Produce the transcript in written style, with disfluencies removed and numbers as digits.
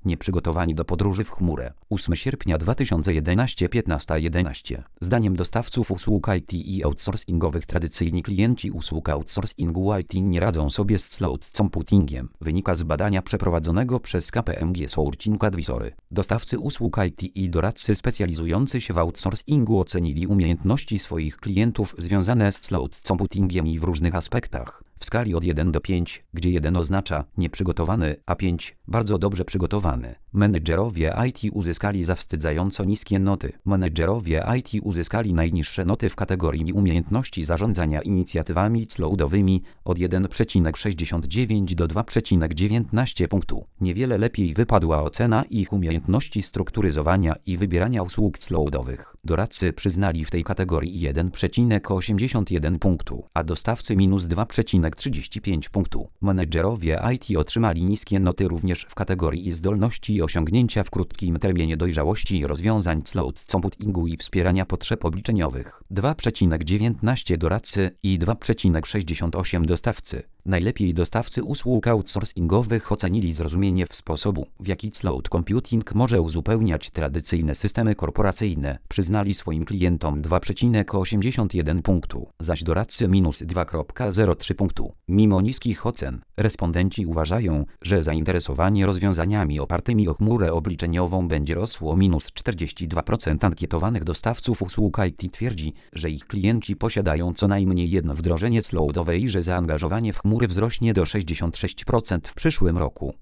nieprzygotowani do podróży w chmurę. 8 sierpnia 2011 15:11. Zdaniem dostawców usług IT i outsourcingowych tradycyjni klienci usług outsourcingu IT nie radzą sobie z cloud computingiem. Wynika z badania przeprowadzonego przez KPMG Sourcing Advisory. Dostawcy usług IT i doradcy specjalizujący się w outsourcingu ocenili umiejętności swoich klientów związane z cloud computingiem i w różnych aspektach. W skali od 1 do 5, gdzie 1 oznacza nieprzygotowany, a 5 bardzo dobrze przygotowany. Menedżerowie IT uzyskali zawstydzająco niskie noty. Menedżerowie IT uzyskali najniższe noty w kategorii umiejętności zarządzania inicjatywami cloudowymi od 1,69 do 2,19 punktu. Niewiele lepiej wypadła ocena ich umiejętności strukturyzowania i wybierania usług cloudowych. Doradcy przyznali w tej kategorii 1,81 punktu, a dostawcy minus 2,35 punktu. Menedżerowie IT otrzymali niskie noty również w kategorii zdolności i osiągnięcia w krótkim terminie dojrzałości rozwiązań cloud computingu i wspierania potrzeb obliczeniowych. 2,19 doradcy i 2,68 dostawcy. Najlepiej dostawcy usług outsourcingowych ocenili zrozumienie sposobu, w jaki cloud computing może uzupełniać tradycyjne systemy korporacyjne. Przyznali swoim klientom 2,81 punktu, zaś doradcy minus 2,03 punktu. Mimo niskich ocen, respondenci uważają, że zainteresowanie rozwiązaniami opartymi o chmurę obliczeniową będzie rosło. Minus 42% ankietowanych dostawców usług IT twierdzi, że ich klienci posiadają co najmniej jedno wdrożenie cloudowe i że zaangażowanie w chmury wzrośnie do 66% w przyszłym roku.